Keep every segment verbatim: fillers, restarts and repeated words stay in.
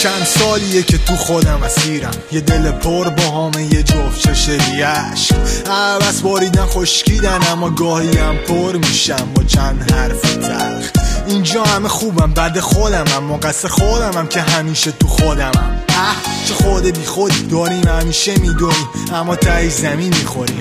چند سالیه که تو خودم اسیرم، یه دل پر با همه یه جفت چشری عشق. عبس باریدن خشکیدن اما گاهی هم پر میشم با چند حرف تلخ. اینجا همه خوبم بعد خودم، اما قصر خودم هم که همیشه تو خودمم. اه چه خود بی خودی داریم همیشه میدونیم، اما تایی زمین میخوریم.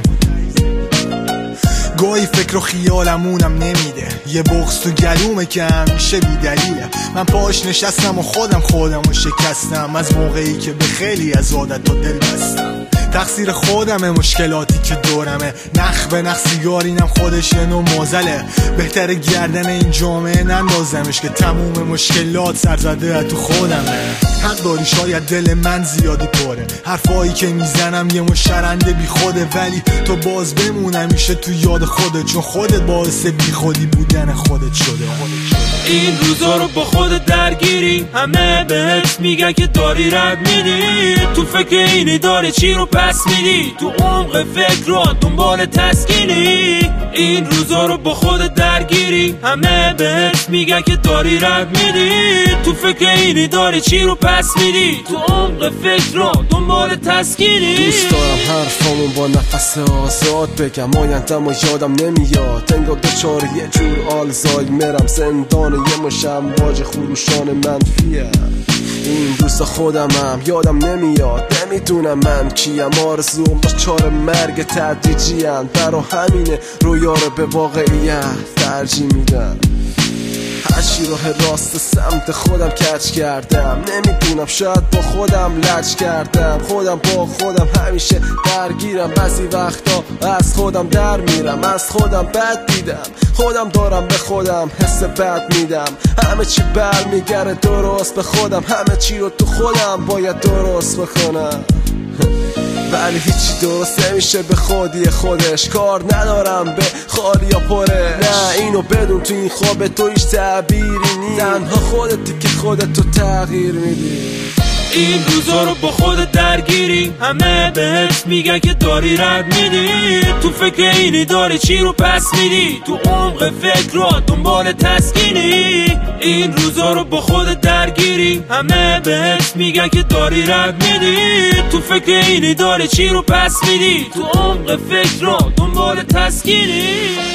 گاهی فکر و خیالمونم نمیده، یه بغض تو گلومه که همیشه بی دلیله. من پاش نشستم و خودم خودم و شکستم، از موقعی که به خیلی از عادت و دل بستم. تقصیر خودمه مشکلاتی که دورمه، نخ به نخ سیگار اینم خودش یه نوع موزله. بهتره گردن این جامعه نندازمش که تموم مشکلات سرزده تو خودمه. حق داری شاید دل من زیادی پره، حرفایی که میزنم یه مشرنده بی خوده، ولی تو باز بمونم میشه تو یاد خودت، چون خودت باعث بی خودی بودن خودت شده. این روزا رو با خودت درگیری، همه بهت میگن که داری رد میدی، تو فکر اینی داری چی رو پس میدی، تو عمق فکر رو دنبال تسکینی. این روزا رو با خودت درگیری، همه بهت میگن که داری رد میدی، تو فکر اینی داری چی رو پس میدی، تو عمق فکر رو دنبال تسکینی. دوست دارم حرفامون با نفس آزاد بگم، آیندم و یادم نمیاد، انگار دچار یه جور آلزایمرم، زندان یه مشم باج خروشان منفیه. این روزا خودمم یادم نمیاد، نمیدونم من کیم، آرزوم با چار مرگ تدریجی هن، برا همینه رویا رو به واقعیت ترجیح میدم. هرچی راه راست سمت خودم کج کردم، نمیدونم شاید با خودم لج کردم، خودم با خودم همیشه درگیرم، بعضی وقتا از خودم در میرم، از خودم بد دیدم، خودم دارم به خودم حس بد میدم، همه چی برمیگره درست به خودم، همه چی رو تو خودم باید درست بکنم. ولی هیچی درست نمیشه به خودی خودش، کار ندارم به خالی یا پره، نه اینو بدون تو این خواب تو هیچ تعبیری نیست، تنها خودتی که خودتو تغییر میدی. این روزا رو با خودت درگیری، همه بهت میگن که داری رد میدی، تو فکر اینی داری چی رو پس میدی، تو عمق فکر رو دنبال تسکینی. این روزا رو با خودت درگیری، همه بهت میگن که داری رد میدی، تو فکر اینی داری چی رو پس میدی، تو عمق فکر رو دنبال تسکینی.